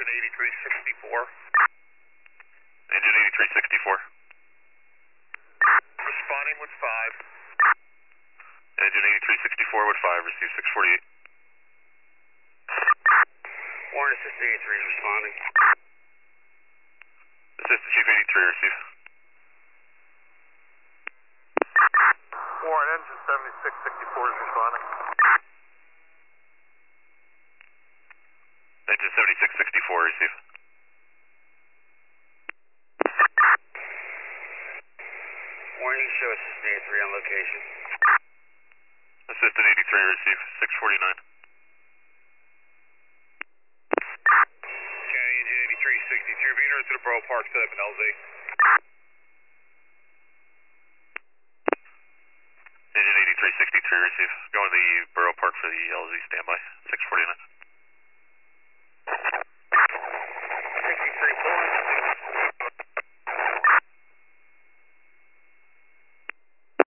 engine 8364. Engine 8364. Responding with 5. Engine 8364 with 5, receive 648. Warren Assist 83 is responding. Assistant Chief 83, receive. Warren, engine 7664 is responding. Engine 7664, receive. Warning, show Assistant 83 on location. Assistant 83, receive 649. County engine 8363, being routed to the Borough Park setup in LZ. Engine 8363, receive. Going to the Borough Park for the LZ standby.